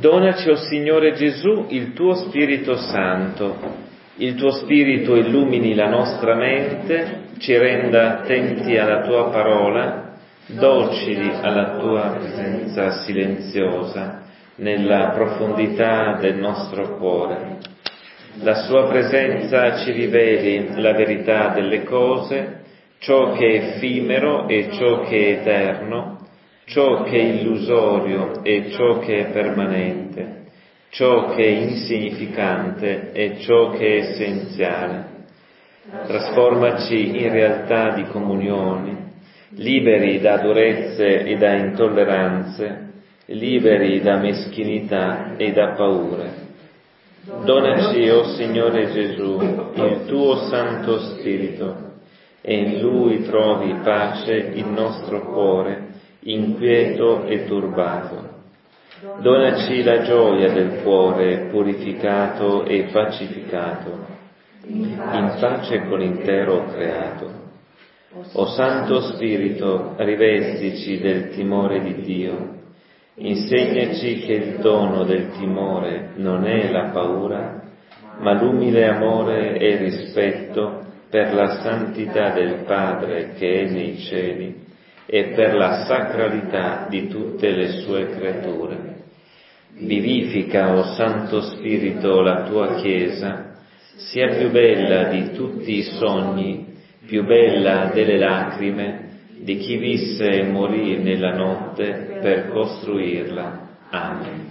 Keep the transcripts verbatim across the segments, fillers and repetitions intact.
Donaci, o Signore Gesù, il tuo Spirito Santo. Il tuo Spirito illumini la nostra mente, ci renda attenti alla tua parola, docili alla tua presenza silenziosa nella profondità del nostro cuore. La sua presenza ci riveli la verità delle cose, ciò che è effimero e ciò che è eterno, ciò che è illusorio e ciò che è permanente, ciò che è insignificante e ciò che è essenziale. Trasformaci in realtà di comunioni, liberi da durezze e da intolleranze, liberi da meschinità e da paure. Donaci, o Signore Gesù, il tuo Santo Spirito, e in Lui trovi pace il nostro cuore, inquieto e turbato. Donaci la gioia del cuore purificato e pacificato, in pace con l'intero creato. O Santo Spirito, rivestici del timore di Dio. Insegnaci che il dono del timore non è la paura, ma l'umile amore e rispetto per la santità del Padre che è nei cieli e per la sacralità di tutte le sue creature. Vivifica, o Santo Spirito, la tua Chiesa, sia più bella di tutti i sogni, più bella delle lacrime, di chi visse e morì nella notte per costruirla. Amen.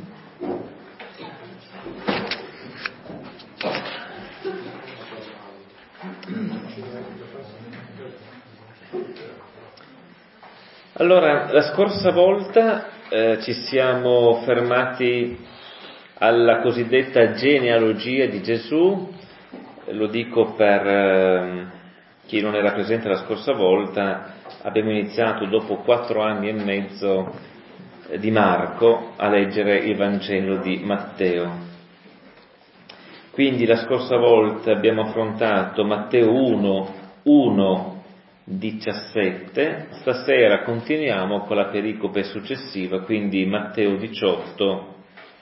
Allora, la scorsa volta eh, ci siamo fermati alla cosiddetta genealogia di Gesù. Lo dico per eh, chi non era presente la scorsa volta. Abbiamo iniziato dopo quattro anni e mezzo eh, di Marco a leggere il Vangelo di Matteo. Quindi la scorsa volta abbiamo affrontato Matteo uno, uno, diciassette, stasera continuiamo con la pericope successiva, quindi Matteo diciotto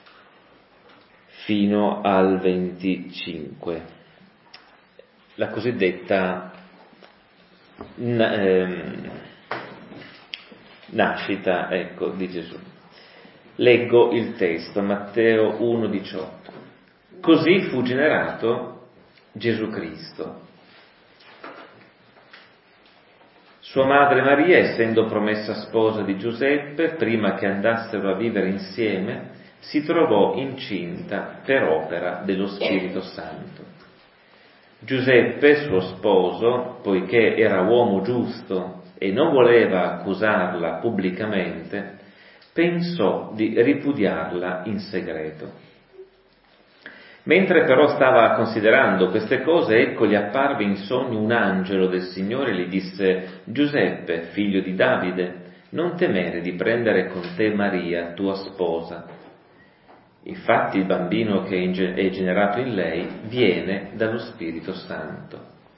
fino al venticinque, la cosiddetta ehm, nascita, ecco, di Gesù. Leggo il testo, Matteo uno diciotto. Così fu generato Gesù Cristo. Sua madre Maria, essendo promessa sposa di Giuseppe, prima che andassero a vivere insieme, si trovò incinta per opera dello Spirito Santo. Giuseppe, suo sposo, poiché era uomo giusto e non voleva accusarla pubblicamente, pensò di ripudiarla in segreto. Mentre però stava considerando queste cose, ecco gli apparve in sogno un angelo del Signore e gli disse: Giuseppe, figlio di Davide, non temere di prendere con te Maria, tua sposa. Infatti il bambino che è generato in lei viene dallo Spirito Santo.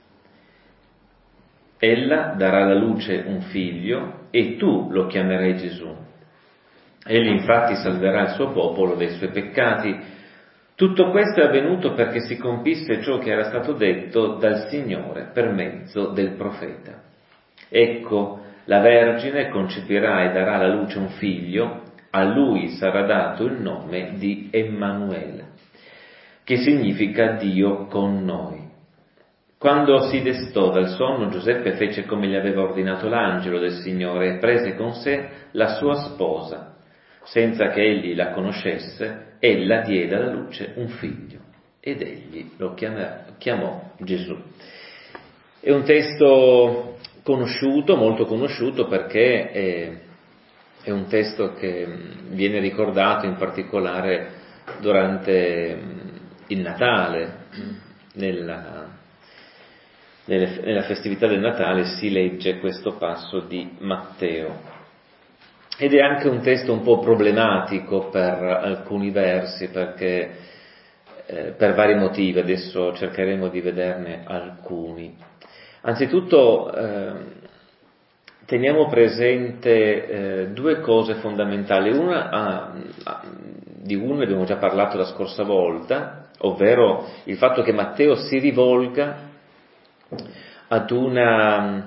Ella darà alla luce un figlio e tu lo chiamerai Gesù. Egli infatti salverà il suo popolo dai suoi peccati. Tutto questo è avvenuto perché si compisse ciò che era stato detto dal Signore per mezzo del profeta. Ecco, la Vergine concepirà e darà alla luce un figlio, a lui sarà dato il nome di Emmanuele, che significa Dio con noi. Quando si destò dal sonno, Giuseppe fece come gli aveva ordinato l'angelo del Signore e prese con sé la sua sposa. Senza che egli la conoscesse, ella diede alla luce un figlio ed egli lo chiamò, chiamò Gesù. È un testo conosciuto, molto conosciuto, perché è, è un testo che viene ricordato in particolare durante il Natale, nella, nelle, nella festività del Natale si legge questo passo di Matteo. Ed è anche un testo un po' problematico per alcuni versi, perché eh, per vari motivi, adesso cercheremo di vederne alcuni. Anzitutto eh, teniamo presente eh, due cose fondamentali. Una, ah, di uno ne abbiamo già parlato la scorsa volta, ovvero il fatto che Matteo si rivolga ad una,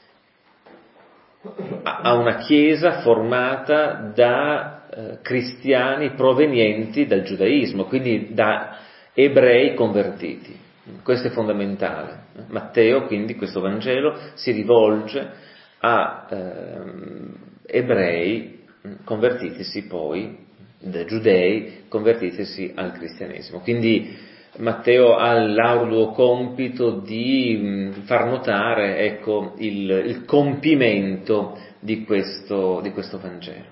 a una chiesa formata da eh, cristiani provenienti dal giudaismo, quindi da ebrei convertiti. Questo è fondamentale. Matteo, quindi, questo Vangelo si rivolge a eh, ebrei convertitisi poi, da giudei convertitisi al cristianesimo. Quindi Matteo ha l'arduo compito di far notare, ecco, il, il compimento di questo, di questo Vangelo.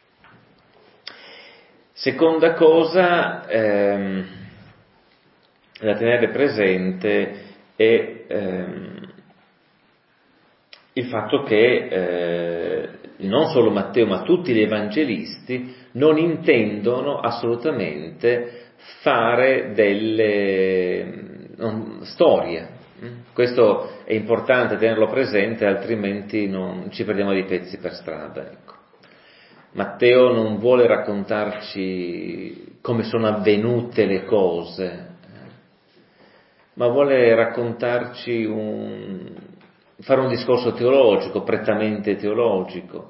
Seconda cosa ehm, da tenere presente è ehm, il fatto che eh, non solo Matteo ma tutti gli evangelisti non intendono assolutamente fare delle non, storie. Questo è importante tenerlo presente, altrimenti non ci perdiamo dei pezzi per strada. Ecco. Matteo non vuole raccontarci come sono avvenute le cose, ma vuole raccontarci un, fare un discorso teologico, prettamente teologico.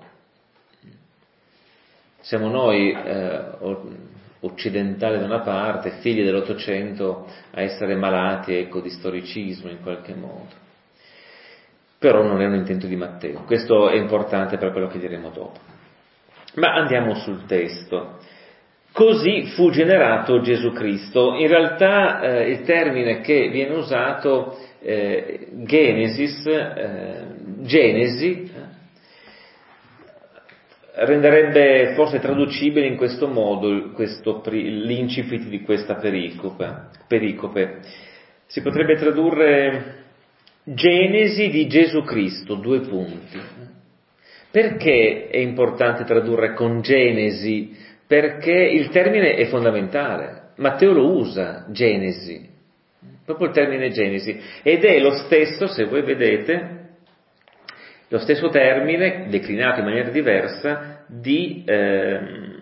Siamo noi eh, occidentali da una parte, figli dell'Ottocento, a essere malati, ecco, di storicismo in qualche modo. Però non è un intento di Matteo. Questo è importante per quello che diremo dopo. Ma andiamo sul testo. Così fu generato Gesù Cristo. In realtà eh, il termine che viene usato, eh, Genesis, eh, Genesi, eh, renderebbe forse traducibile in questo modo questo, l'incipit di questa pericope, pericope. Si potrebbe tradurre Genesi di Gesù Cristo, due punti. Perché è importante tradurre con Genesi? Perché il termine è fondamentale. Matteo lo usa, Genesi, proprio il termine Genesi, ed è lo stesso, se voi vedete, lo stesso termine, declinato in maniera diversa, di eh,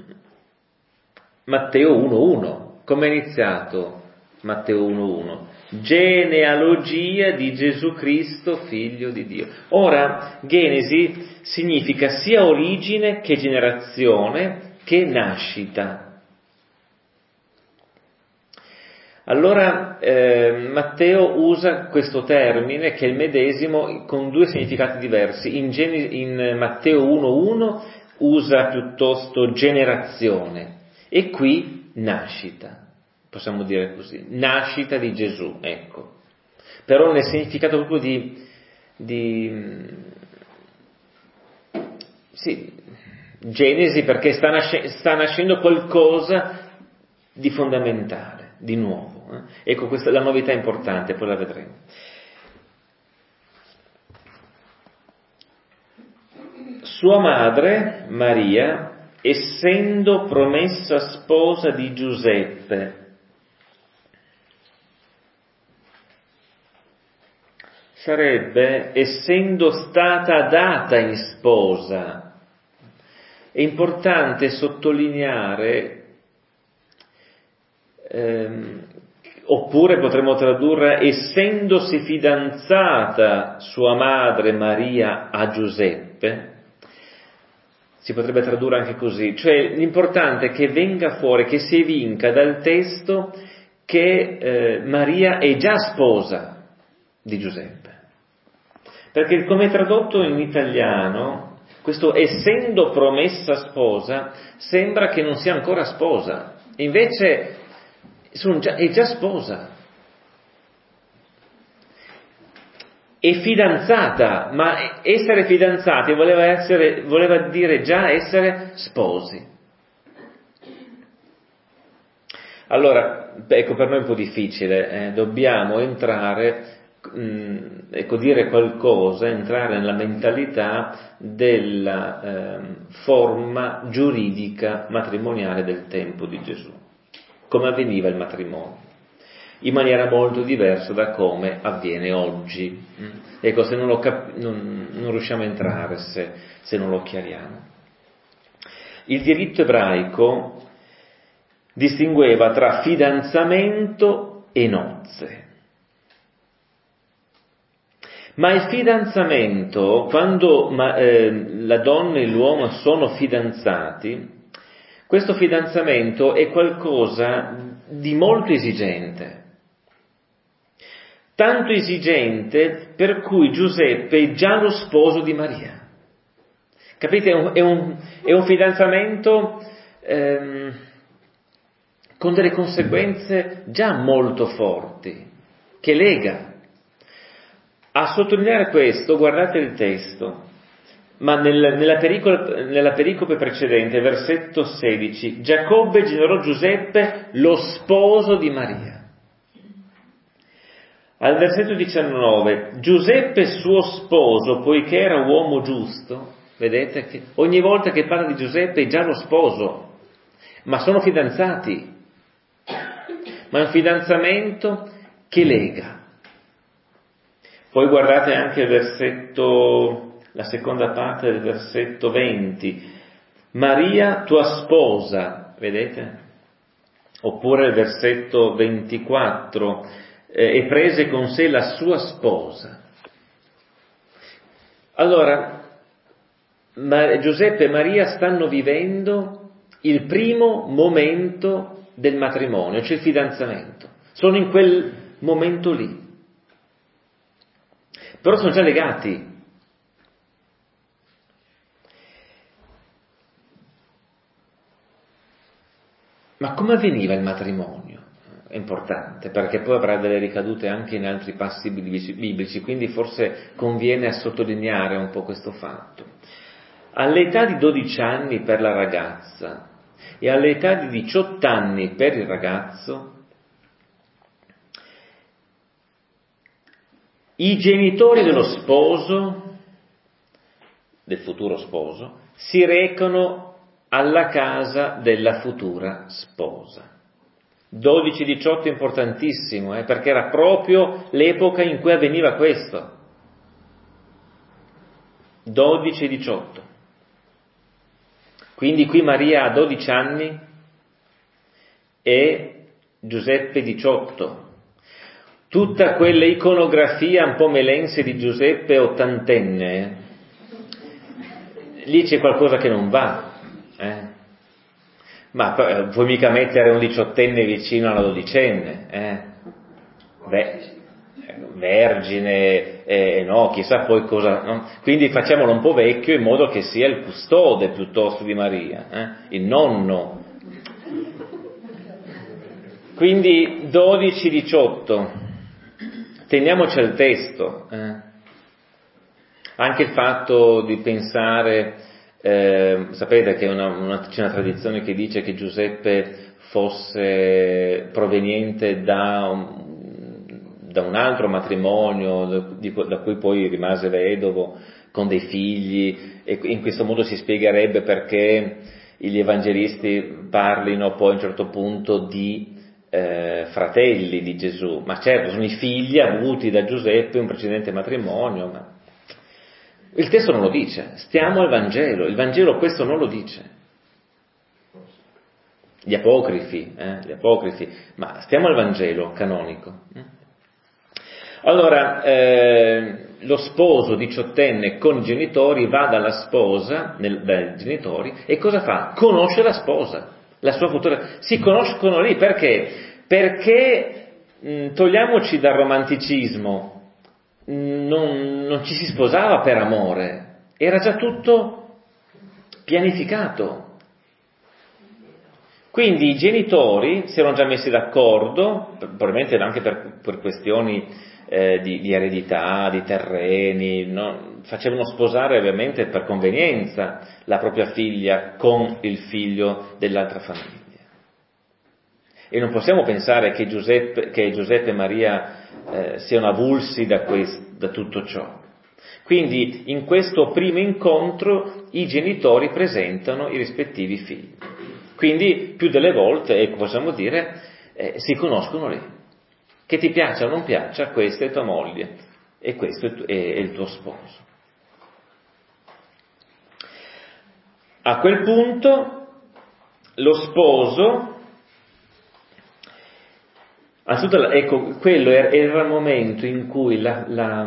Matteo uno uno. Come è iniziato Matteo uno uno? Genealogia di Gesù Cristo, figlio di Dio. Ora, Genesi significa sia origine che generazione che nascita. Allora eh, Matteo usa questo termine che è il medesimo con due significati diversi. In, Gen- in Matteo uno uno usa piuttosto generazione e qui nascita, possiamo dire così, nascita di Gesù, ecco. Però nel significato proprio di, di sì, Genesi, perché sta, nasce- sta nascendo qualcosa di fondamentale, di nuovo. Eh? Ecco, questa è la novità importante, poi la vedremo. Sua madre, Maria, essendo promessa sposa di Giuseppe, sarebbe essendo stata data in sposa. È importante sottolineare, ehm, oppure potremmo tradurre essendosi fidanzata sua madre Maria a Giuseppe, si potrebbe tradurre anche così, cioè l'importante è che venga fuori, che si evinca dal testo che eh, Maria è già sposa di Giuseppe, perché come è tradotto in italiano, questo essendo promessa sposa sembra che non sia ancora sposa, invece sono già, è già sposa, è fidanzata, ma essere fidanzati voleva, essere, voleva dire già essere sposi. Allora, ecco, per noi è un po' difficile, eh, dobbiamo entrare, mh, ecco, dire qualcosa, entrare nella mentalità della eh, forma giuridica matrimoniale del tempo di Gesù, come avveniva il matrimonio, in maniera molto diversa da come avviene oggi. Ecco, se non, lo cap- non, non riusciamo a entrare, se, se non lo chiariamo. Il diritto ebraico distingueva tra fidanzamento e nozze. Ma il fidanzamento, quando ma, eh, la donna e l'uomo sono fidanzati, questo fidanzamento è qualcosa di molto esigente. Tanto esigente per cui Giuseppe è già lo sposo di Maria. Capite? È un, è un, è un fidanzamento ehm, con delle conseguenze già molto forti, che lega. A sottolineare questo, guardate il testo, ma nel, nella, pericope, nella pericope precedente, versetto sedici, Giacobbe generò Giuseppe lo sposo di Maria. Al versetto diciannove, Giuseppe suo sposo, poiché era uomo giusto, vedete che ogni volta che parla di Giuseppe è già lo sposo, ma sono fidanzati, ma è un fidanzamento che lega. Poi guardate anche il versetto, la seconda parte del versetto venti, Maria tua sposa, vedete? Oppure il versetto ventiquattro, eh, e prese con sé la sua sposa. Allora, Ma- Giuseppe e Maria stanno vivendo il primo momento del matrimonio, cioè il fidanzamento. Sono in quel momento lì. Però sono già legati. Ma come avveniva il matrimonio? È importante, perché poi avrà delle ricadute anche in altri passi biblici, quindi forse conviene sottolineare un po' questo fatto. All'età di dodici anni per la ragazza e all'età di diciotto anni per il ragazzo, i genitori dello sposo, del futuro sposo, si recano alla casa della futura sposa. dodici diciotto è importantissimo, eh, perché era proprio l'epoca in cui avveniva questo. dodici diciotto. Quindi qui Maria ha dodici anni e Giuseppe diciotto. Tutta quella iconografia un po' melense di Giuseppe ottantenne, lì c'è qualcosa che non va, eh? Ma eh, puoi mica mettere un diciottenne vicino alla dodicenne, eh? Beh, vergine, eh, no, chissà poi cosa, no? Quindi facciamolo un po' vecchio in modo che sia il custode piuttosto di Maria, eh? Il nonno. Quindi dodici diciotto. Teniamoci al testo, eh. Anche il fatto di pensare, eh, sapete che una, una, c'è una tradizione che dice che Giuseppe fosse proveniente da un, da un altro matrimonio, di, da cui poi rimase vedovo, con dei figli, e in questo modo si spiegherebbe perché gli evangelisti parlino poi a un certo punto di Eh, fratelli di Gesù, ma certo sono i figli avuti da Giuseppe in un precedente matrimonio, ma il testo non lo dice. Stiamo al Vangelo, il Vangelo questo non lo dice. Gli apocrifi, eh, gli apocrifi, ma stiamo al Vangelo canonico. Allora, eh, lo sposo diciottenne con i genitori va dalla sposa, nel, dai genitori, e cosa fa? Conosce la sposa. La sua futura, si conoscono lì, perché? Perché mh, togliamoci dal romanticismo, mh, non, non ci si sposava per amore, era già tutto pianificato. Quindi i genitori si erano già messi d'accordo, probabilmente anche per, per questioni eh, di, di eredità, di terreni, no? Facevano sposare ovviamente per convenienza la propria figlia con il figlio dell'altra famiglia. E non possiamo pensare che Giuseppe, che Giuseppe e Maria eh, siano avulsi da, quest, da tutto ciò. Quindi in questo primo incontro i genitori presentano i rispettivi figli. Quindi più delle volte, ecco, possiamo dire, eh, si conoscono lì. Che ti piaccia o non piaccia, questa è tua moglie e questo è, è il tuo sposo. A quel punto lo sposo Anzitutto, ecco, quello era, era il momento in cui la, la,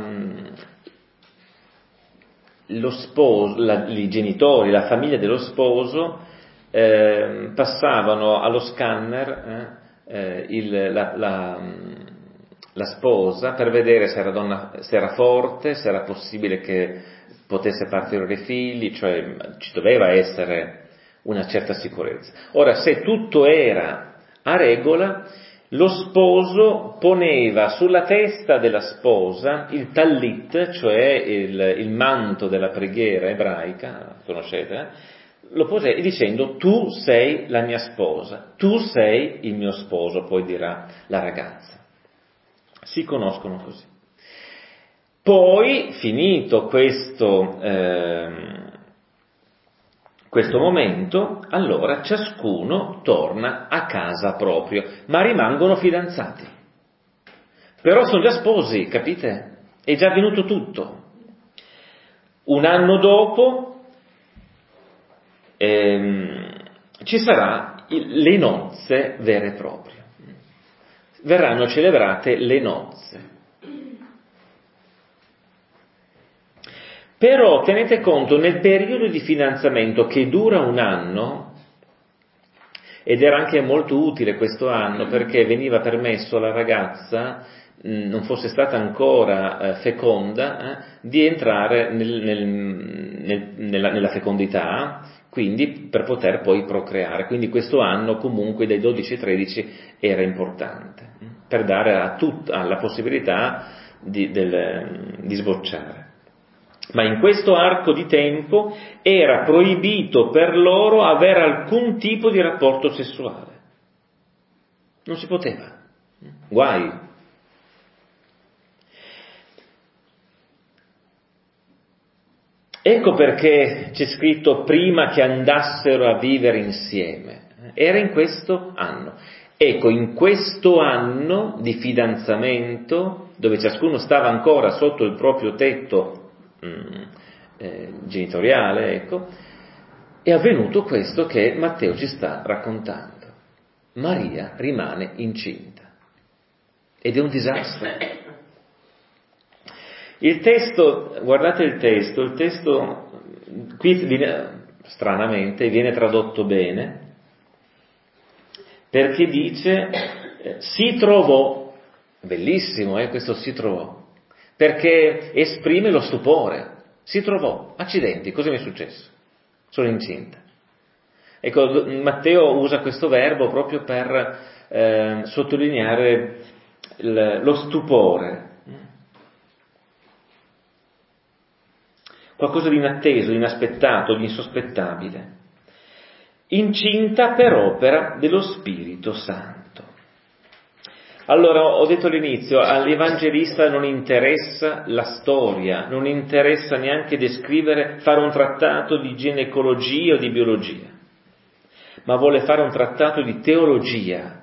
lo sposo, la, i genitori, la famiglia dello sposo eh, passavano allo scanner eh, il, la, la, la sposa per vedere se era, donna, se era forte, se era possibile che potesse partorire figli, cioè ci doveva essere una certa sicurezza. Ora, se tutto era a regola, lo sposo poneva sulla testa della sposa il tallit, cioè il, il manto della preghiera ebraica, conoscete, eh? Lo poseva dicendo: tu sei la mia sposa, tu sei il mio sposo, poi dirà la ragazza. Si conoscono così. Poi, finito questo, eh, questo momento, allora ciascuno torna a casa proprio, ma rimangono fidanzati. Però sono già sposi, capite? È già avvenuto tutto. Un anno dopo ehm, ci sarà il, le nozze vere e proprie. Verranno celebrate le nozze. Però tenete conto, nel periodo di fidanzamento che dura un anno, ed era anche molto utile questo anno perché veniva permesso alla ragazza, mh, non fosse stata ancora eh, feconda, eh, di entrare nel, nel, nel, nella, nella fecondità, quindi per poter poi procreare. Quindi questo anno comunque dai dodici ai tredici era importante, per dare a tutta la possibilità di, del, di sbocciare. Ma in questo arco di tempo era proibito per loro avere alcun tipo di rapporto sessuale. Non si poteva. Guai. Ecco perché c'è scritto prima che andassero a vivere insieme. Era in questo anno. Ecco, in questo anno di fidanzamento, dove ciascuno stava ancora sotto il proprio tetto Mm, eh, genitoriale, ecco, è avvenuto questo che Matteo ci sta raccontando. Maria rimane incinta ed è un disastro. Il testo, guardate il testo, il testo qui viene, stranamente viene tradotto bene perché dice eh, si trovò, bellissimo eh, questo si trovò, perché esprime lo stupore. Si trovò, accidenti, cosa mi è successo? Sono incinta. Ecco, Matteo usa questo verbo proprio per eh, sottolineare il, lo stupore. Qualcosa di inatteso, di inaspettato, di insospettabile. Incinta per opera dello Spirito Santo. Allora, ho detto all'inizio, all'evangelista non interessa la storia, non interessa neanche descrivere, fare un trattato di ginecologia o di biologia, ma vuole fare un trattato di teologia.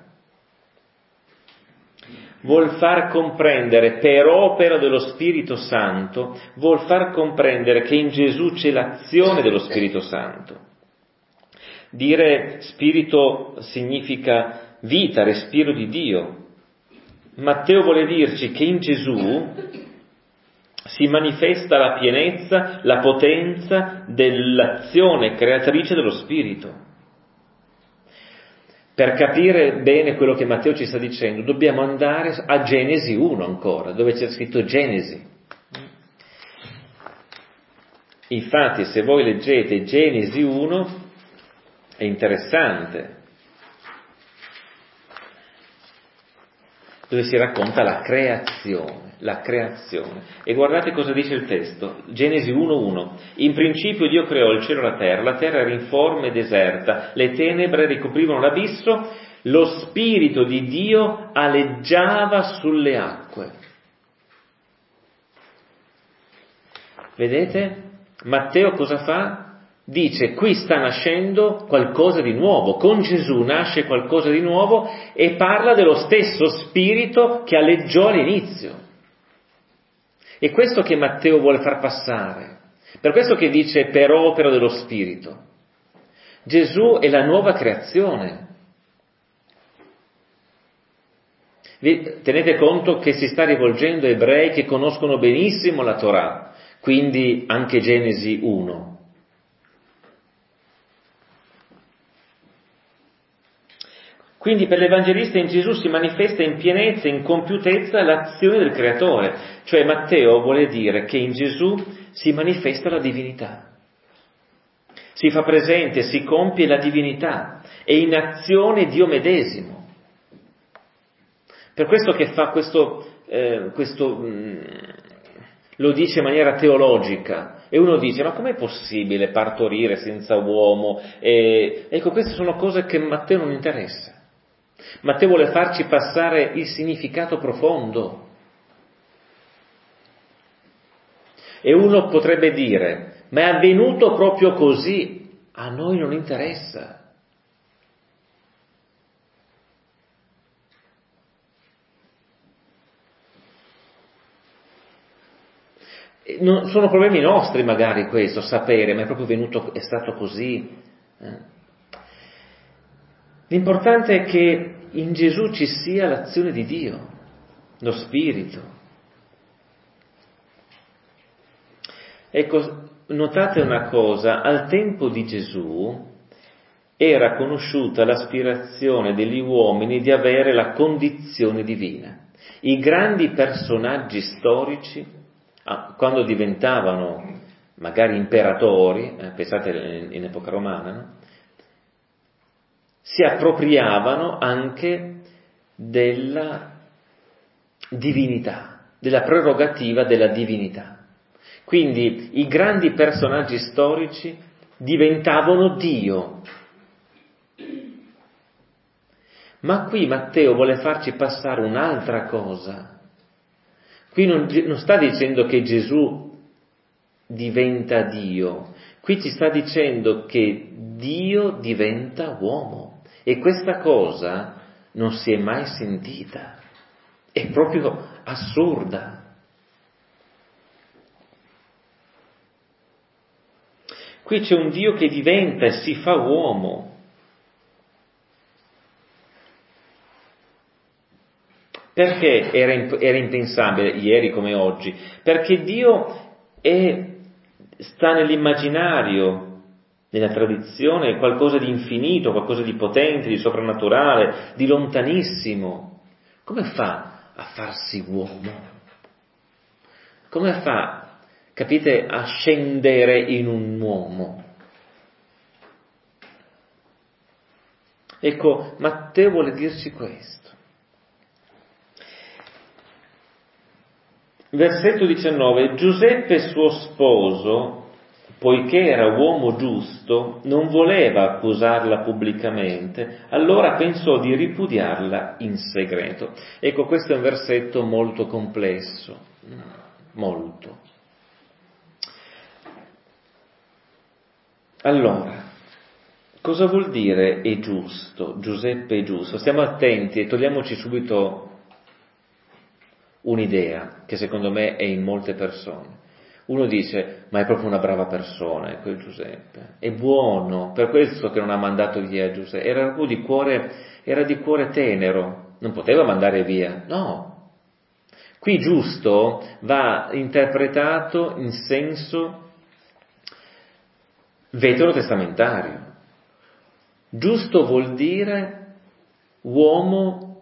Vuol far comprendere per opera dello Spirito Santo, vuol far comprendere che in Gesù c'è l'azione dello Spirito Santo. Dire spirito significa vita, respiro di Dio. Matteo vuole dirci che in Gesù si manifesta la pienezza, la potenza dell'azione creatrice dello Spirito. Per capire bene quello che Matteo ci sta dicendo, dobbiamo andare a Genesi uno ancora, dove c'è scritto Genesi. Infatti, se voi leggete Genesi uno, è interessante, dove si racconta la creazione, la creazione. E guardate cosa dice il testo, Genesi uno uno. In principio Dio creò il cielo e la terra, la terra era informe e deserta, le tenebre ricoprivano l'abisso, lo Spirito di Dio aleggiava sulle acque. Vedete? Matteo cosa fa? Dice, qui sta nascendo qualcosa di nuovo, con Gesù nasce qualcosa di nuovo e parla dello stesso spirito che aleggiò all'inizio. È questo che Matteo vuole far passare, per questo che dice per opera dello spirito. Gesù è la nuova creazione. Tenete conto che si sta rivolgendo a ebrei che conoscono benissimo la Torah, quindi anche Genesi uno. Quindi per l'Evangelista in Gesù si manifesta in pienezza, in compiutezza l'azione del Creatore, cioè Matteo vuole dire che in Gesù si manifesta la divinità, si fa presente, si compie la divinità, è in azione Dio medesimo. Per questo che fa questo, eh, questo mh, lo dice in maniera teologica, e uno dice, ma com'è possibile partorire senza uomo? E, ecco, queste sono cose che Matteo non interessa. Matteo vuole farci passare il significato profondo. E uno potrebbe dire, ma è avvenuto proprio così, a noi non interessa. Non, sono problemi nostri magari questo, sapere, ma è proprio venuto, è stato così. Eh? L'importante è che in Gesù ci sia l'azione di Dio, lo Spirito. Ecco, notate una cosa, al tempo di Gesù era conosciuta l'aspirazione degli uomini di avere la condizione divina. I grandi personaggi storici, quando diventavano magari imperatori, eh, pensate in, in epoca romana, no? Si appropriavano anche della divinità, della prerogativa della divinità. Quindi i grandi personaggi storici diventavano Dio. Ma qui Matteo vuole farci passare un'altra cosa. Qui non, non sta dicendo che Gesù diventa Dio, qui ci sta dicendo che Dio diventa uomo. E questa cosa non si è mai sentita, è proprio assurda. Qui c'è un Dio che diventa e si fa uomo. Perché era, era impensabile ieri come oggi? Perché Dio è, sta nell'immaginario, nella tradizione, è qualcosa di infinito, qualcosa di potente, di soprannaturale, di lontanissimo. Come fa a farsi uomo? Come fa, capite, a scendere in un uomo? Ecco, Matteo vuole dirci questo. Versetto diciannove, Giuseppe suo sposo, poiché era uomo giusto, non voleva accusarla pubblicamente, allora pensò di ripudiarla in segreto. Ecco, questo è un versetto molto complesso, molto. Allora, cosa vuol dire è giusto? Giuseppe è giusto? Stiamo attenti e togliamoci subito un'idea che secondo me è in molte persone. Uno dice, ma è proprio una brava persona, quel Giuseppe, è buono, per questo che non ha mandato via Giuseppe, era di cuore, era di cuore tenero, non poteva mandare via, no. Qui giusto va interpretato in senso veterotestamentario. Giusto vuol dire uomo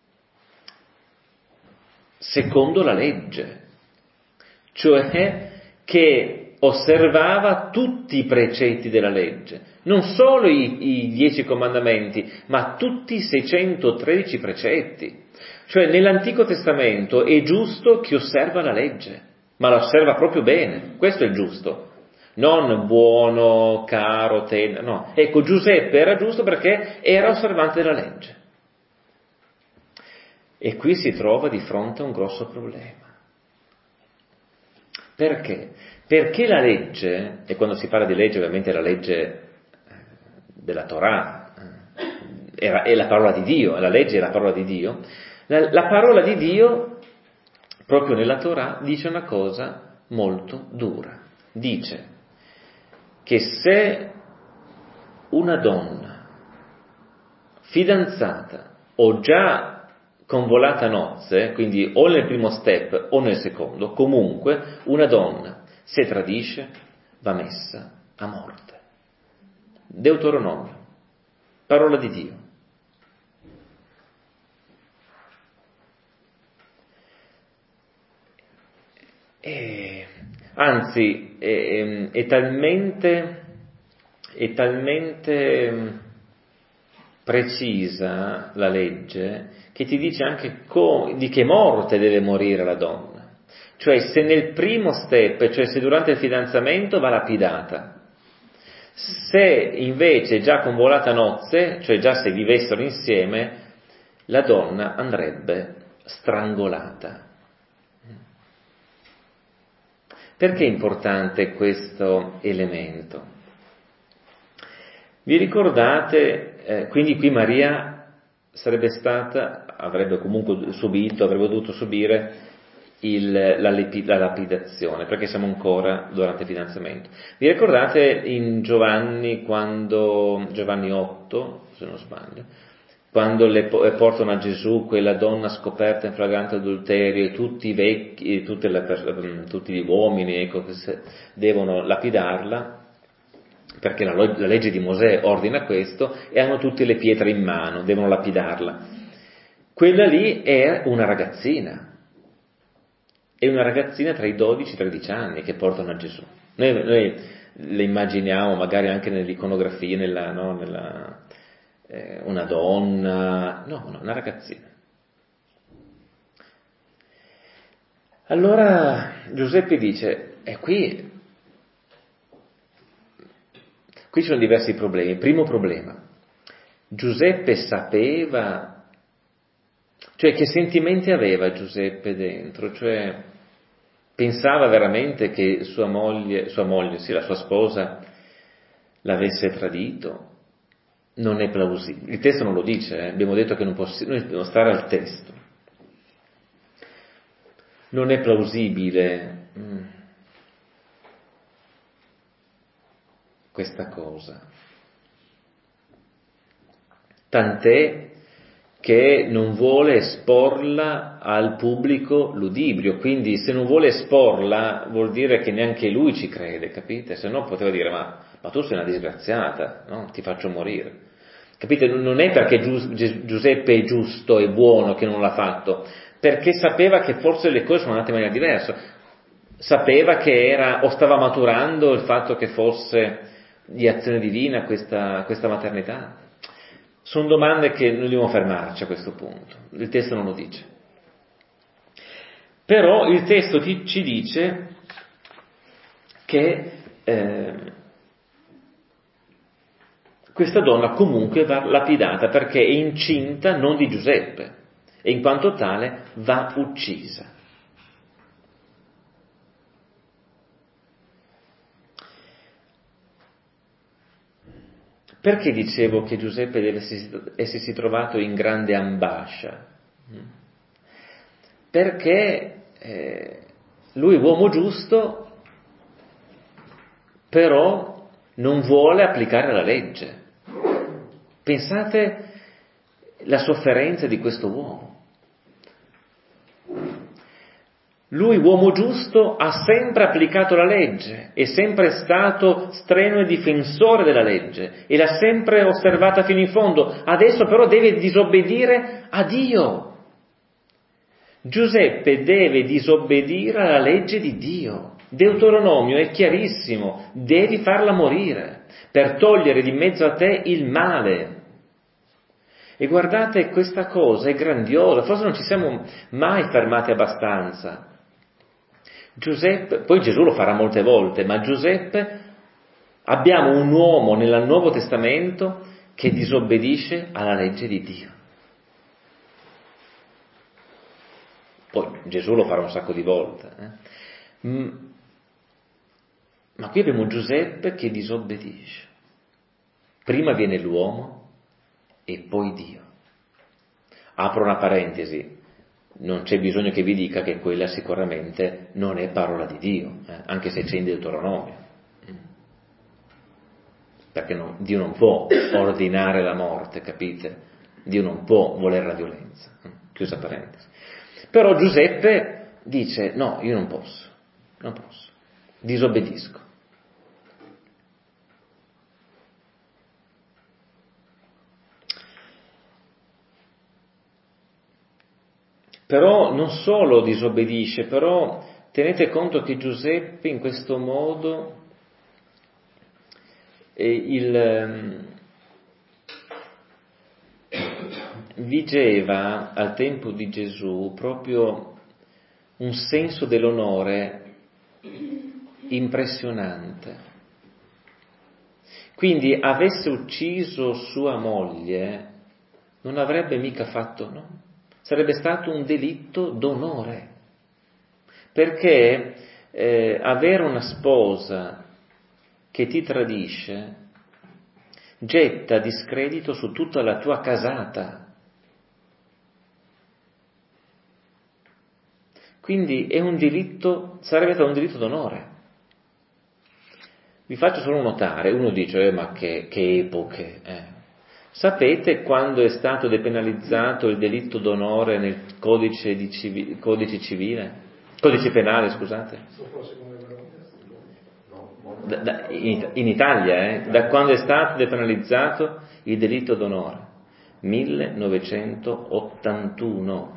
secondo la legge, cioè che osservava tutti i precetti della legge, non solo i, i dieci comandamenti, ma tutti i seicentotredici precetti. Cioè nell'Antico Testamento è giusto chi osserva la legge, ma la osserva proprio bene, questo è il giusto. Non buono, caro, tenero, no. Ecco, Giuseppe era giusto perché era osservante della legge. E qui si trova di fronte a un grosso problema. Perché? Perché la legge, e quando si parla di legge ovviamente la legge della Torah, è la parola di Dio, la legge è la parola di Dio, la, la parola di Dio, proprio nella Torah, dice una cosa molto dura. Dice che se una donna fidanzata o già convolata a nozze, quindi o nel primo step o nel secondo, comunque una donna, se tradisce, va messa a morte. Deuteronomio, parola di Dio. E, anzi, è, è talmente, è talmente precisa la legge che ti dice anche co- di che morte deve morire la donna. Cioè, se nel primo step, cioè se durante il fidanzamento, va lapidata. Se invece già convolata a nozze, cioè già se vivessero insieme, la donna andrebbe strangolata. Perché è importante questo elemento? Vi ricordate, eh, quindi qui Maria sarebbe stata, avrebbe comunque subito, avrebbe dovuto subire il, la, la lapidazione, perché siamo ancora durante il fidanzamento. Vi ricordate in Giovanni, quando, Giovanni otto, se non sbaglio, quando le portano a Gesù quella donna scoperta in flagrante adulterio e tutti i vecchi, tutte le, tutti gli uomini, ecco, che devono lapidarla, perché la, la legge di Mosè ordina questo, e hanno tutte le pietre in mano, devono lapidarla. Quella lì è una ragazzina, è una ragazzina tra i dodici e i tredici anni che portano a Gesù. Noi, noi le immaginiamo magari anche nell'iconografia, nella, no, nella eh, una donna, no, no, una ragazzina. Allora Giuseppe dice, e qui Qui ci sono diversi problemi. Primo problema, Giuseppe sapeva, cioè che sentimenti aveva Giuseppe dentro? Cioè pensava veramente che sua moglie, sua moglie, sì, la sua sposa, l'avesse tradito? Non è plausibile. Il testo non lo dice, eh? Abbiamo detto che non possi- noi dobbiamo stare al testo. Non è plausibile mm. questa cosa. Tant'è che non vuole esporla al pubblico ludibrio, quindi se non vuole esporla vuol dire che neanche lui ci crede, capite? Se no poteva dire, ma, ma tu sei una disgraziata, no? Ti faccio morire. Capite? Non è perché Giuseppe è giusto e buono che non l'ha fatto, perché sapeva che forse le cose sono andate in maniera diversa, sapeva che era, o stava maturando il fatto che fosse di azione divina questa, questa maternità. Sono domande che noi dobbiamo fermarci a questo punto, il testo non lo dice. Però il testo ti, ci dice che eh, questa donna comunque va lapidata perché è incinta non di Giuseppe e in quanto tale va uccisa. Perché dicevo che Giuseppe deve essersi trovato in grande ambascia? Perché eh, lui è uomo giusto, però non vuole applicare la legge. Pensate alla sofferenza di questo uomo. Lui, uomo giusto, ha sempre applicato la legge, è sempre stato strenuo difensore della legge e l'ha sempre osservata fino in fondo. Adesso però deve disobbedire a Dio. Giuseppe deve disobbedire alla legge di Dio. Deuteronomio è chiarissimo, devi farla morire per togliere di mezzo a te il male. E guardate, questa cosa è grandiosa, forse non ci siamo mai fermati abbastanza. Giuseppe, poi Gesù lo farà molte volte, ma Giuseppe, abbiamo un uomo nel Nuovo Testamento che disobbedisce alla legge di Dio. Poi Gesù lo farà un sacco di volte. Eh? Ma qui abbiamo Giuseppe che disobbedisce. Prima viene l'uomo e poi Dio. Apro una parentesi. Non c'è bisogno che vi dica che quella sicuramente non è parola di Dio, eh, anche se c'è in Deuteronomio. Perché no, Dio non può ordinare la morte, capite? Dio non può voler la violenza. chiusa parentesi. Però Giuseppe dice, no, io non posso, non posso, disobbedisco. Però non solo disobbedisce, però tenete conto che Giuseppe in questo modo eh, il, vigeva al tempo di Gesù proprio un senso dell'onore impressionante. Quindi avesse ucciso sua moglie non avrebbe mica fatto, no? Sarebbe stato un delitto d'onore, perché eh, avere una sposa che ti tradisce getta discredito su tutta la tua casata. Quindi è un delitto, sarebbe stato un delitto d'onore. Vi faccio solo notare, uno dice, eh, ma che, che epoche, eh. Sapete quando è stato depenalizzato il delitto d'onore nel codice, di civi, codice civile? Codice penale, scusate? Da, da, in, in Italia, eh? Da quando è stato depenalizzato il delitto d'onore? millenovecentottantuno.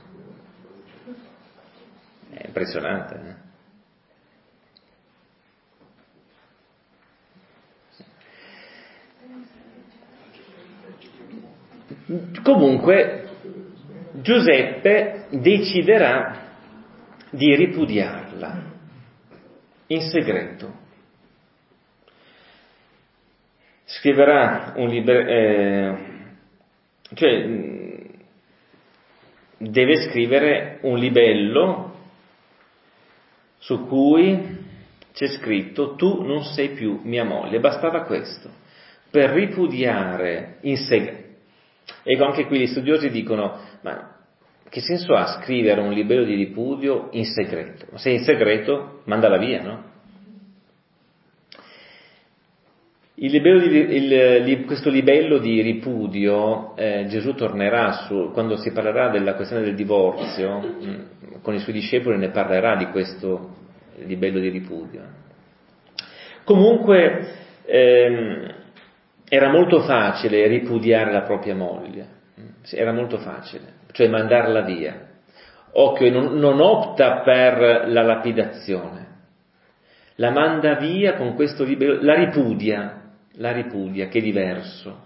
È impressionante, eh? Comunque Giuseppe deciderà di ripudiarla in segreto. Scriverà un libro, eh, cioè deve scrivere un libello su cui c'è scritto tu non sei più mia moglie. Bastava questo per ripudiare in segreto. Ecco, anche qui gli studiosi dicono, ma che senso ha scrivere un libello di ripudio in segreto? Ma se è in segreto, mandala via, no? Il libello di, il, questo libello di ripudio, eh, Gesù tornerà su, quando si parlerà della questione del divorzio, mh, con i suoi discepoli ne parlerà di questo libello di ripudio. Comunque, ehm, era molto facile ripudiare la propria moglie, era molto facile, cioè mandarla via. Occhio, non, non opta per la lapidazione, la manda via con questo libello, la ripudia, la ripudia, che è diverso.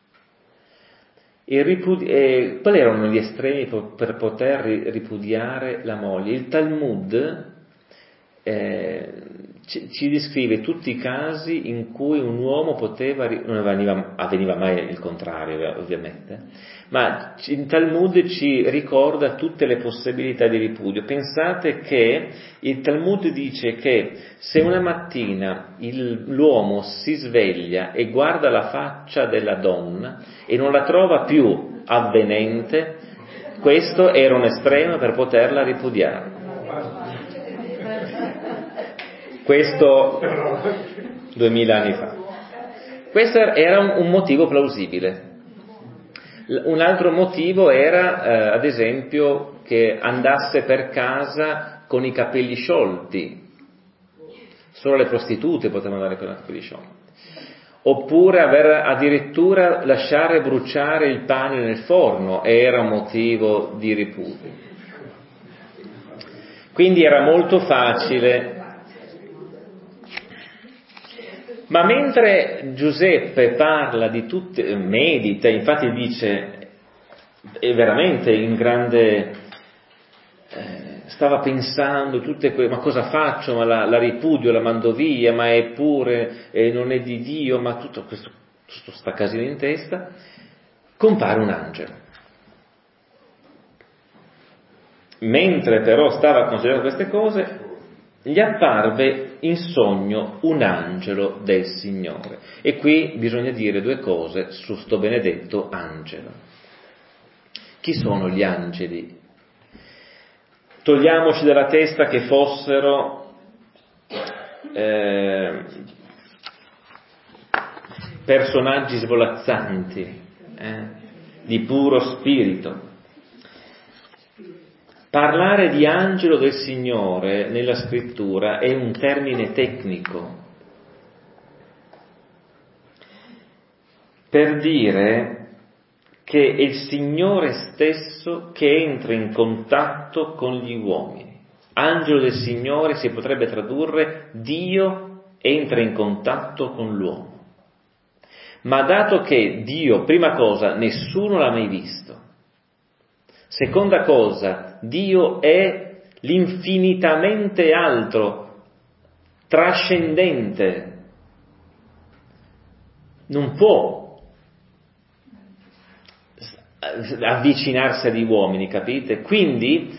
E ripudi- eh, quali erano gli estremi per poter ripudiare la moglie? Il Talmud eh, ci, ci descrive tutti i casi in cui un uomo poteva, non avveniva, avveniva mai il contrario ovviamente, ma il Talmud ci ricorda tutte le possibilità di ripudio. Pensate che il Talmud dice che se una mattina il, l'uomo si sveglia e guarda la faccia della donna e non la trova più avvenente, questo era un estremo per poterla ripudiare. Questo duemila anni fa. Questo era un, un motivo plausibile. Un altro motivo era, eh, ad esempio, che andasse per casa con i capelli sciolti. Solo le prostitute potevano andare con i capelli sciolti. Oppure aver addirittura lasciare bruciare il pane nel forno era un motivo di ripudio. Quindi era molto facile. Ma mentre Giuseppe parla di tutte, medita, infatti dice, è veramente in grande, eh, stava pensando tutte quelle, ma cosa faccio, ma la, la ripudio, la mando via, ma è pure, eh, non è di Dio, ma tutto questo, tutto sta casino in testa, compare un angelo. Mentre però stava considerando queste cose, gli apparve in sogno un angelo del Signore. E qui bisogna dire due cose su sto benedetto angelo. Chi sono gli angeli? Togliamoci dalla testa che fossero eh, personaggi svolazzanti, eh, di puro spirito. Parlare di angelo del Signore nella scrittura è un termine tecnico per dire che è il Signore stesso che entra in contatto con gli uomini. Angelo del Signore si potrebbe tradurre Dio entra in contatto con l'uomo. Ma dato che Dio, prima cosa, nessuno l'ha mai visto, seconda cosa, Dio è l'infinitamente altro, trascendente, non può avvicinarsi agli uomini, capite? Quindi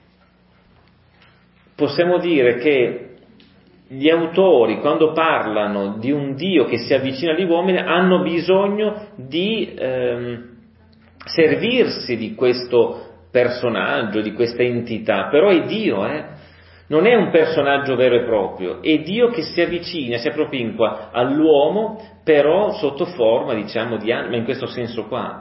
possiamo dire che gli autori, quando parlano di un Dio che si avvicina agli uomini, hanno bisogno di ehm, servirsi di questo personaggio, di questa entità, però è Dio, eh? Non è un personaggio vero e proprio, è Dio che si avvicina, si appropinqua all'uomo, però sotto forma, diciamo, di angelo, ma in questo senso qua.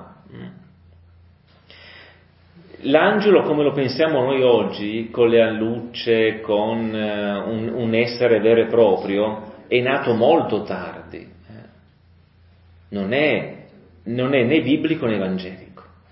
L'angelo, come lo pensiamo noi oggi, con le allucce, con uh, un, un essere vero e proprio, è nato molto tardi. Eh? Non è, non è né biblico né evangelico.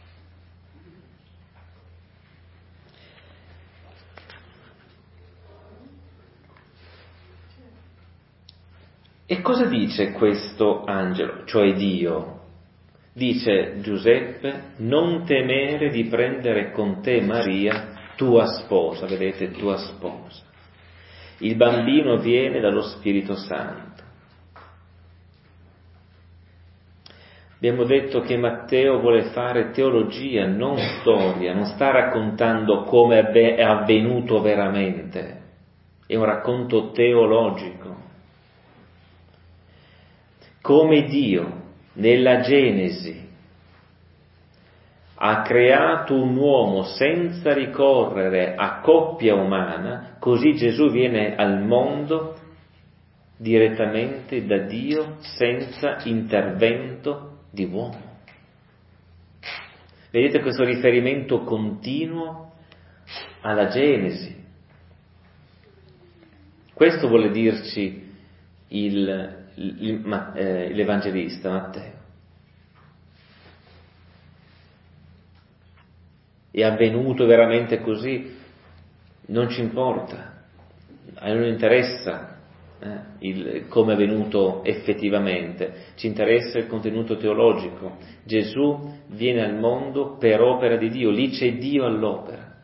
E cosa dice questo angelo, cioè Dio? Dice Giuseppe, non temere di prendere con te Maria, tua sposa, vedete, tua sposa. Il bambino viene dallo Spirito Santo. Abbiamo detto che Matteo vuole fare teologia, non storia, non sta raccontando come è avvenuto veramente, è un racconto teologico. Come Dio nella Genesi ha creato un uomo senza ricorrere a coppia umana, così Gesù viene al mondo direttamente da Dio senza intervento di uomo. Vedete questo riferimento continuo alla Genesi. Questo vuole dirci il l'Evangelista Matteo. È avvenuto veramente così? Non ci importa, a noi non interessa eh, il, come è avvenuto effettivamente, ci interessa il contenuto teologico. Gesù viene al mondo per opera di Dio, lì c'è Dio all'opera.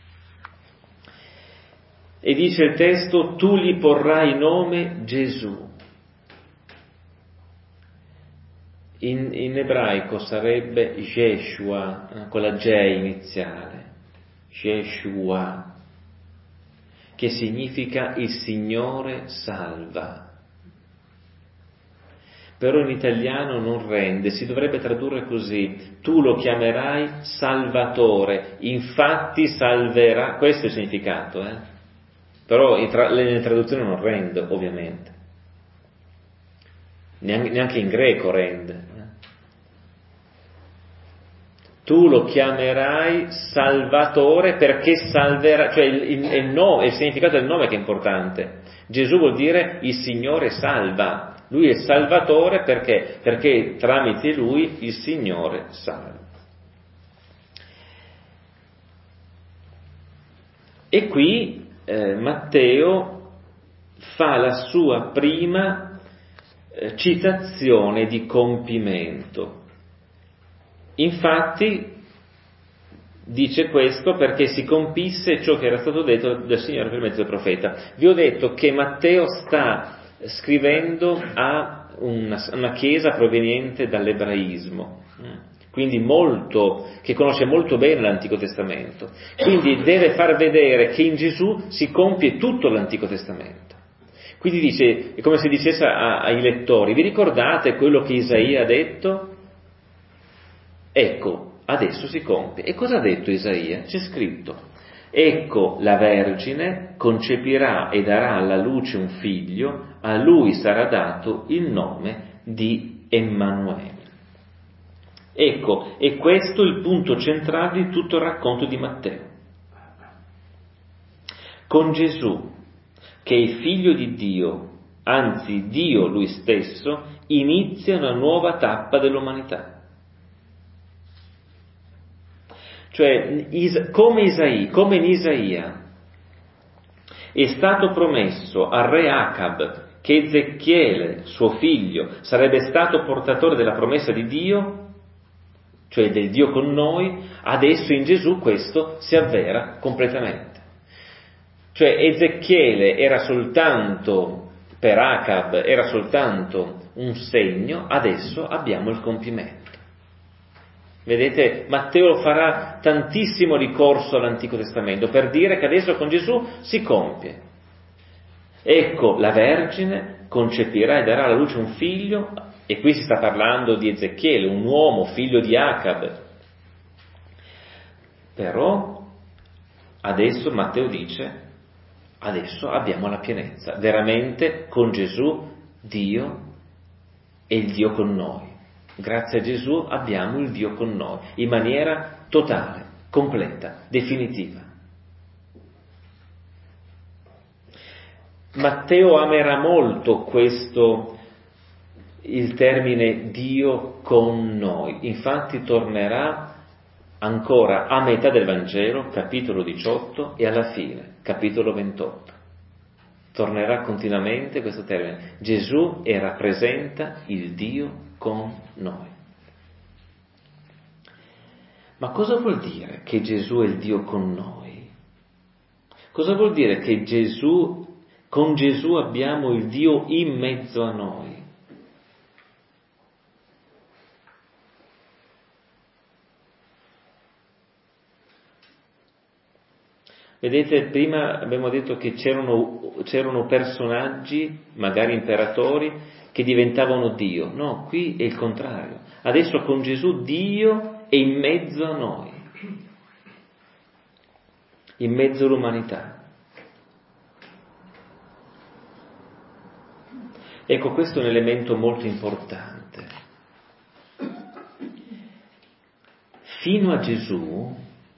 E dice il testo, tu gli porrai nome Gesù. In, in ebraico sarebbe Yeshua, con la J iniziale, Yeshua, che significa il Signore salva. Però in italiano non rende, si dovrebbe tradurre così, tu lo chiamerai Salvatore, infatti salverà, questo è il significato, eh? Però nelle traduzioni non rende, ovviamente. Neanche in greco rende. Tu lo chiamerai Salvatore perché salverà, cioè il, il, il, nome, il significato del nome che è importante. Gesù vuol dire il Signore salva. Lui è Salvatore perché? Perché tramite Lui il Signore salva. E qui eh, Matteo fa la sua prima citazione di compimento. Infatti dice questo perché si compisse ciò che era stato detto dal Signore per mezzo del profeta. Vi ho detto che Matteo sta scrivendo a una, una chiesa proveniente dall'ebraismo, quindi molto, che conosce molto bene l'Antico Testamento, quindi deve far vedere che in Gesù si compie tutto l'Antico Testamento. Quindi dice, è come se dicesse a, ai lettori, vi ricordate quello che Isaia ha detto? Ecco, adesso si compie. E cosa ha detto Isaia? C'è scritto, ecco la Vergine concepirà e darà alla luce un figlio, a lui sarà dato il nome di Emmanuele. Ecco, è questo il punto centrale di tutto il racconto di Matteo. Con Gesù, che è figlio di Dio, anzi Dio lui stesso, inizia una nuova tappa dell'umanità. Cioè, come Isaia, come in Isaia è stato promesso al re Acab che Ezechiele, suo figlio, sarebbe stato portatore della promessa di Dio, cioè del Dio con noi, adesso in Gesù questo si avvera completamente. Cioè Ezechiele era soltanto, per Acab, era soltanto un segno, adesso abbiamo il compimento. Vedete, Matteo farà tantissimo ricorso all'Antico Testamento per dire che adesso con Gesù si compie. Ecco, la Vergine concepirà e darà alla luce un figlio, e qui si sta parlando di Ezechiele, un uomo, figlio di Acab. Però, adesso Matteo dice, adesso abbiamo la pienezza. Veramente con Gesù Dio è il Dio con noi. Grazie a Gesù abbiamo il Dio con noi, in maniera totale, completa, definitiva. Matteo amerà molto questo, il termine Dio con noi. Infatti tornerà ancora a metà del Vangelo, capitolo diciotto, e alla fine, capitolo ventotto. Tornerà continuamente questo termine. Gesù e rappresenta il Dio con noi. Ma cosa vuol dire che Gesù è il Dio con noi? Cosa vuol dire che Gesù, con Gesù abbiamo il Dio in mezzo a noi? Vedete, prima abbiamo detto che c'erano, c'erano personaggi, magari imperatori, che diventavano Dio. No, qui è il contrario. Adesso con Gesù Dio è in mezzo a noi, in mezzo all'umanità. Ecco, questo è un elemento molto importante. Fino a Gesù,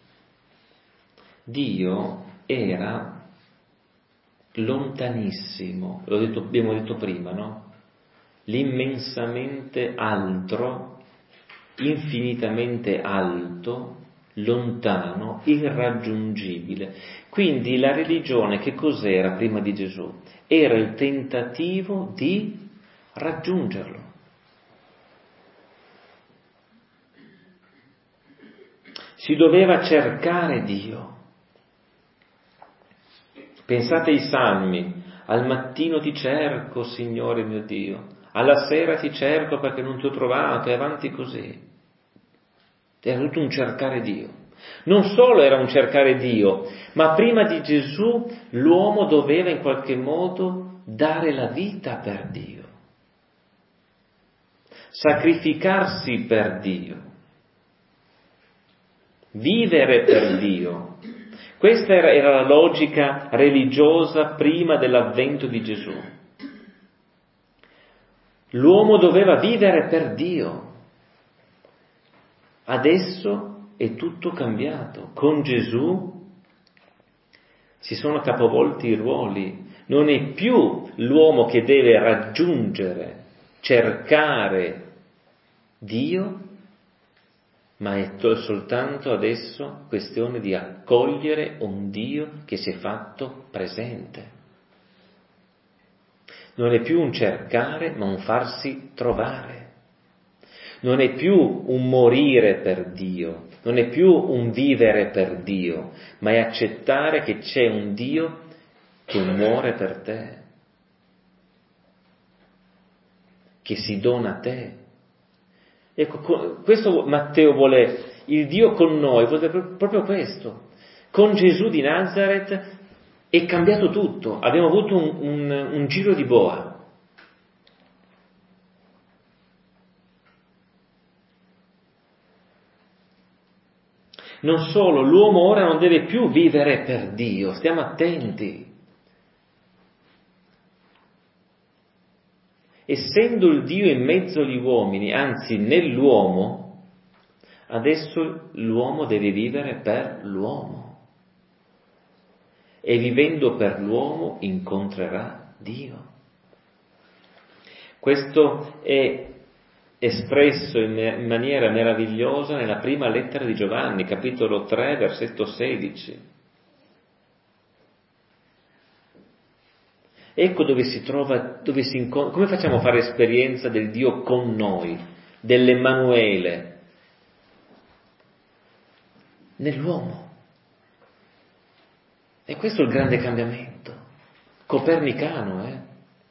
Dio era lontanissimo, l'ho detto, abbiamo detto prima, no? L'immensamente altro, infinitamente alto, lontano, irraggiungibile. Quindi la religione che cos'era prima di Gesù? Era il tentativo di raggiungerlo. Si doveva cercare Dio. Pensate ai Salmi: al mattino ti cerco, Signore mio Dio, alla sera ti cerco perché non ti ho trovato, e avanti così. Era tutto un cercare Dio. Non solo era un cercare Dio, ma prima di Gesù l'uomo doveva in qualche modo dare la vita per Dio, sacrificarsi per Dio, vivere per Dio. Questa era, era la logica religiosa prima dell'avvento di Gesù. L'uomo doveva vivere per Dio. Adesso è tutto cambiato. Con Gesù si sono capovolti i ruoli. Non è più l'uomo che deve raggiungere, cercare Dio, ma è soltanto adesso questione di accogliere un Dio che si è fatto presente. Non è più un cercare, ma un farsi trovare. Non è più un morire per Dio, non è più un vivere per Dio, ma è accettare che c'è un Dio che muore per te, che si dona a te. Ecco, questo Matteo vuole, il Dio con noi, vuole proprio questo. Con Gesù di Nazareth è cambiato tutto, abbiamo avuto un, un, un giro di boa. Non solo, l'uomo ora non deve più vivere per Dio, stiamo attenti. Essendo il Dio in mezzo agli uomini, anzi nell'uomo, adesso l'uomo deve vivere per l'uomo. e vivendo per l'uomo incontrerà Dio. Questo è espresso in maniera meravigliosa nella prima lettera di Giovanni, capitolo tre, versetto sedici. Ecco dove si trova, dove si incontra, come facciamo a fare esperienza del Dio con noi, dell'Emmanuele, nell'uomo. E questo è il grande cambiamento, copernicano, eh?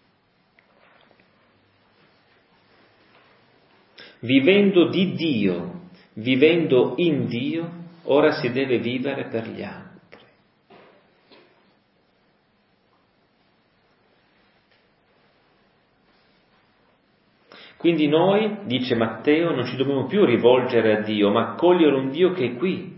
Vivendo di Dio, vivendo in Dio, ora si deve vivere per gli altri. Quindi noi, dice Matteo, non ci dobbiamo più rivolgere a Dio, ma accogliere un Dio che è qui.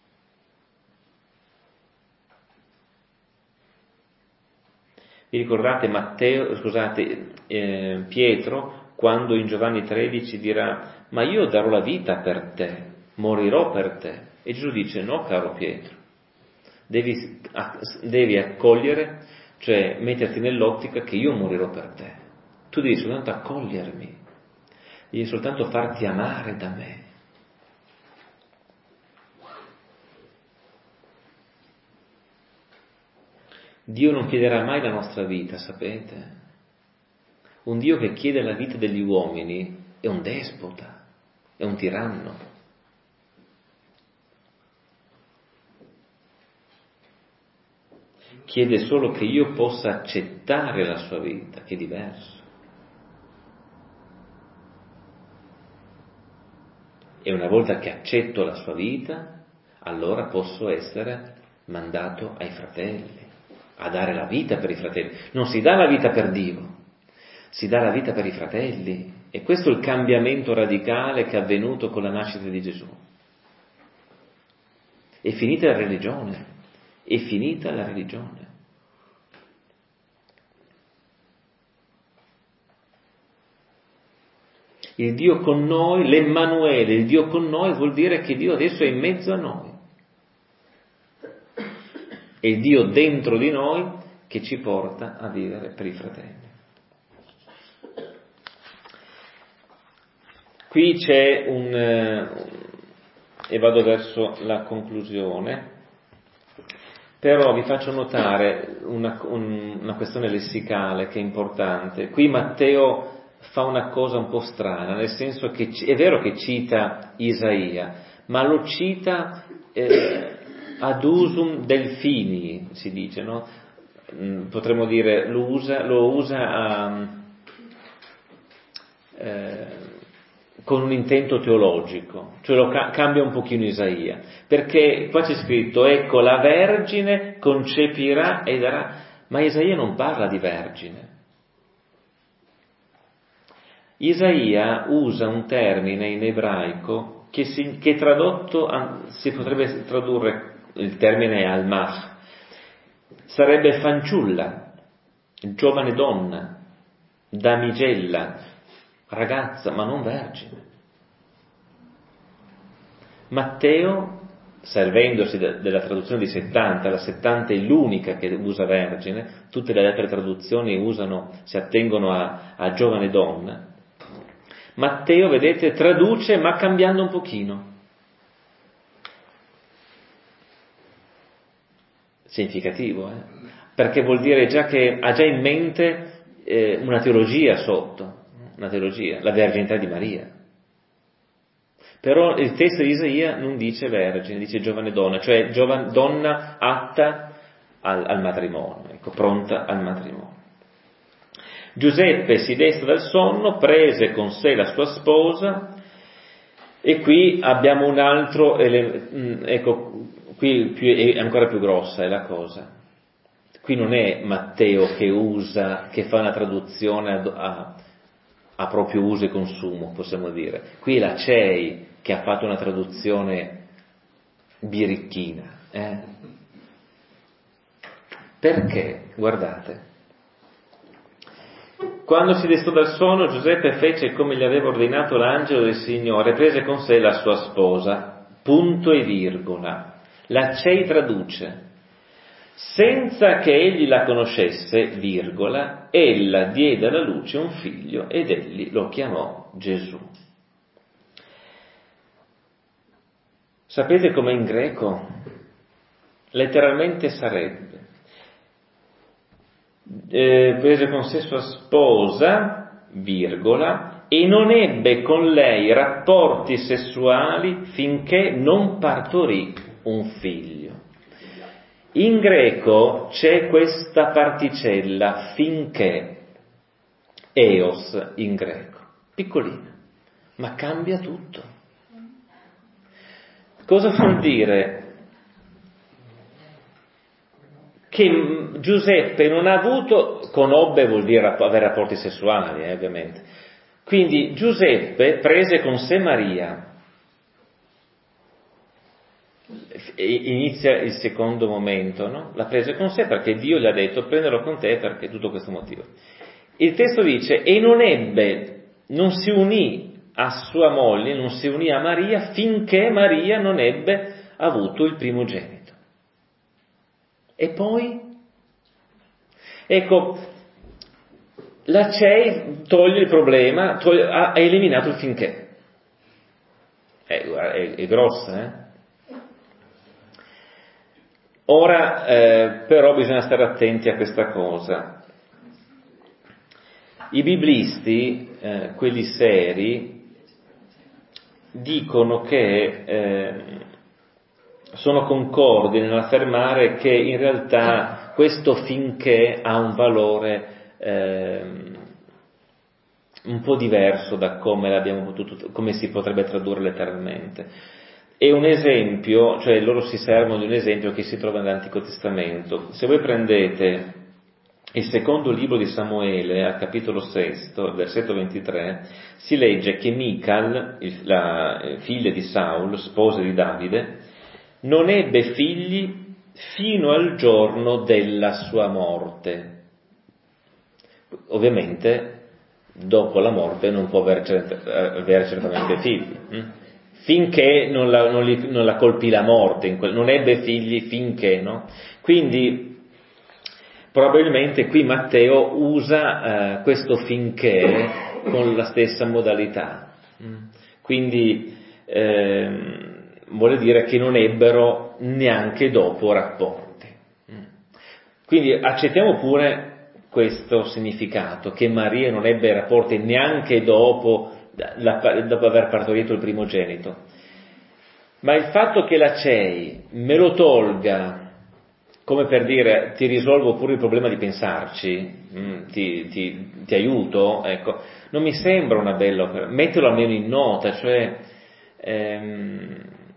Vi ricordate Matteo, scusate, eh, Pietro, quando in Giovanni tredici dirà: ma io darò la vita per te, morirò per te. E Gesù dice: no, caro Pietro, devi, devi accogliere, cioè metterti nell'ottica che io morirò per te. Tu devi soltanto accogliermi, devi soltanto farti amare da me. Dio non chiederà mai la nostra vita, sapete? Un Dio che chiede la vita degli uomini è un despota, è un tiranno. Chiede solo che io possa accettare la sua vita, che è diverso. E una volta che accetto la sua vita, allora posso essere mandato ai fratelli, a dare la vita per i fratelli. Non si dà la vita per Dio, si dà la vita per i fratelli. E questo è il cambiamento radicale che è avvenuto con la nascita di Gesù. È finita la religione, è finita la religione. Il Dio con noi, l'Emmanuele, il Dio con noi vuol dire che Dio adesso è in mezzo a noi. È il Dio dentro di noi che ci porta a vivere per i fratelli. Qui c'è un, e vado verso la conclusione, però vi faccio notare una, un, una questione lessicale che è importante. Qui Matteo fa una cosa un po' strana, nel senso che è vero che cita Isaia, ma lo cita eh, ad usum delfini, si dice, no? Potremmo dire, lo usa, lo usa a, eh, con un intento teologico, cioè lo ca- cambia un pochino Isaia, perché qua c'è scritto: ecco, la Vergine concepirà e darà, ma Isaia non parla di vergine. Isaia usa un termine in ebraico che, si, che tradotto, si potrebbe tradurre, il termine è almach, sarebbe fanciulla, giovane donna, damigella, ragazza, ma non vergine. Matteo, servendosi de, della traduzione di settanta, la settanta è l'unica che usa vergine, tutte le altre traduzioni usano, si attengono a, a giovane donna. Matteo, vedete, traduce ma cambiando un pochino. Significativo, eh? Perché vuol dire già che ha già in mente eh, una teologia sotto, una teologia, la verginità di Maria. Però il testo di Isaia non dice vergine, dice giovane donna, cioè giovane donna atta al, al matrimonio, ecco, pronta al matrimonio. Giuseppe si desta dal sonno, prese con sé la sua sposa, e qui abbiamo un altro, ecco, qui è ancora più grossa è la cosa. Qui non è Matteo che usa, che fa una traduzione a, a, a proprio uso e consumo, possiamo dire. Qui è la C E I che ha fatto una traduzione birichina. Eh? Perché? Guardate. Quando si destò dal sonno, Giuseppe fece come gli aveva ordinato l'angelo del Signore, prese con sé la sua sposa, punto e virgola. La C E I traduce: senza che egli la conoscesse, virgola, ella diede alla luce un figlio ed egli lo chiamò Gesù. Sapete com'è in greco? Letteralmente sarebbe eh, prese con sé sua sposa, virgola, e non ebbe con lei rapporti sessuali finché non partorì un figlio. In greco c'è questa particella finché, eos in greco, piccolina, ma cambia tutto. Cosa vuol dire? Che Giuseppe non ha avuto, conobbe vuol dire avere rapporti sessuali, eh, ovviamente. Quindi Giuseppe prese con sé Maria, inizia il secondo momento, no? La prese con sé perché Dio gli ha detto prenderlo con te perché tutto questo motivo. Il testo dice e non ebbe, non si unì a sua moglie, non si unì a Maria finché Maria non ebbe avuto il primogenito. E poi, ecco, la C E I toglie il problema, toglie, ha, ha eliminato il finché. È, è, è grossa, eh? Ora, eh, però, bisogna stare attenti a questa cosa. I biblisti, eh, quelli seri, dicono che eh, sono concordi nell'affermare che in realtà questo finché ha un valore eh, un po' diverso da come l'abbiamo potuto, come si potrebbe tradurre letteralmente. E un esempio, cioè loro si servono di un esempio che si trova nell'Antico Testamento. Se voi prendete il secondo libro di Samuele, al capitolo sesto, versetto ventitré, si legge che Mical, la figlia di Saul, sposa di Davide, non ebbe figli fino al giorno della sua morte. Ovviamente, dopo la morte non può avere, cert- avere certamente figli. Hm? Finché non la, non, li, non la colpì la morte, in quel, non ebbe figli finché, no? Quindi, probabilmente qui Matteo usa eh, questo finché con la stessa modalità. Quindi eh, vuole dire che non ebbero neanche dopo rapporti. Quindi accettiamo pure questo significato, che Maria non ebbe rapporti neanche dopo, la, dopo aver partorito il primogenito. Ma il fatto che la C E I me lo tolga come per dire ti risolvo pure il problema di pensarci, mh, ti, ti, ti aiuto, ecco, non mi sembra una bella opera, mettilo almeno in nota, cioè ehm,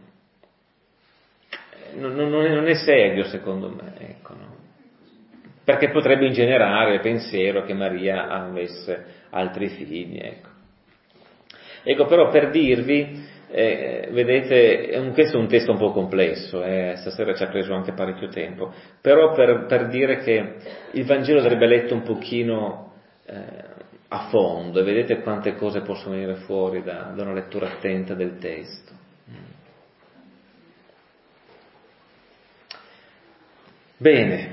non, non, è, non è serio secondo me, ecco, no? Perché potrebbe ingenerare il pensiero che Maria avesse altri figli, ecco. Ecco, però per dirvi, Eh, vedete, questo è un testo un po' complesso, eh, stasera ci ha preso anche parecchio tempo, però per, per dire che il Vangelo andrebbe letto un pochino eh, a fondo e vedete quante cose possono venire fuori da, da una lettura attenta del testo. Bene,